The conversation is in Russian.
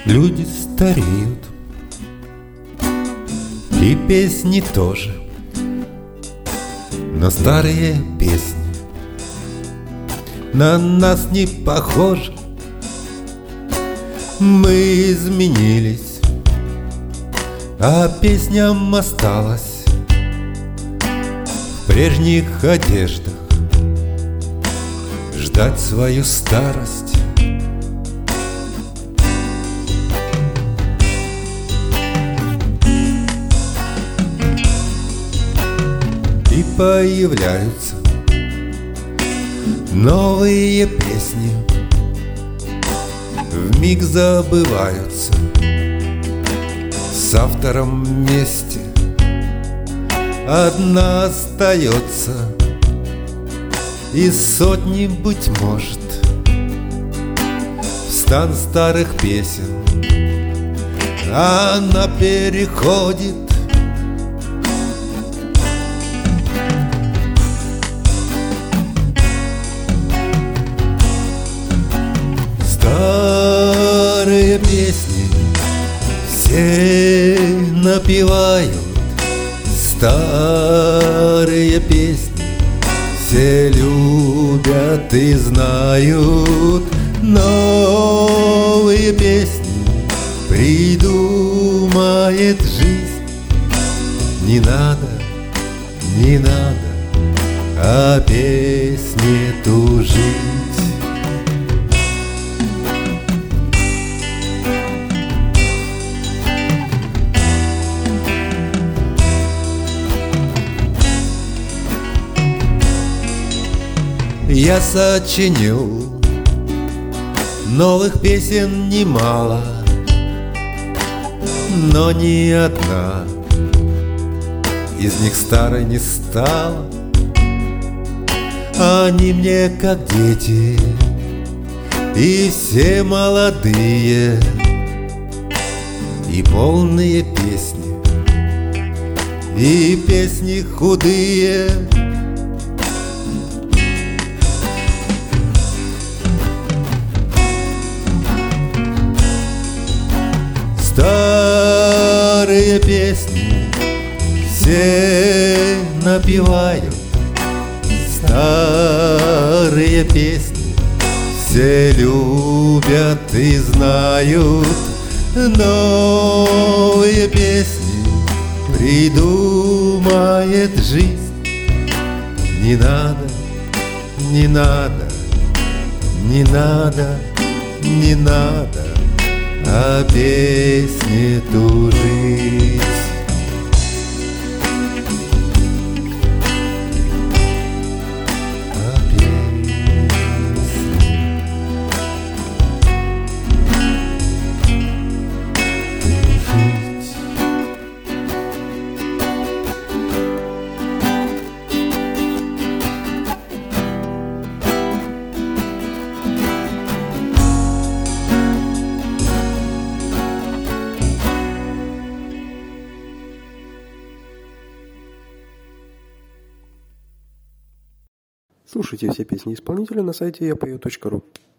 Люди стареют, и песни тоже, но старые песни на нас не похожи. Мы изменились, а песням осталось в прежних одеждах ждать свою старость. И появляются новые песни, вмиг забываются с автором вместе. Одна остается из сотни, быть может, в стан старых песен. Она переходит старые песни, все напевают старые песни, все любят и знают. Новые песни придумает жизнь. Не надо, не надо о песне тужить. Я сочинил новых песен немало, но ни одна из них старой не стала. Они мне как дети, и все молодые, и полные песни, и песни худые. Старые песни все напевают, старые песни все любят и знают. Новые песни придумает жизнь. Не надо, не надо, не надо, не надо о песне тужить. О песне тужить. Слушайте все песни исполнителя на сайте yapою.ru.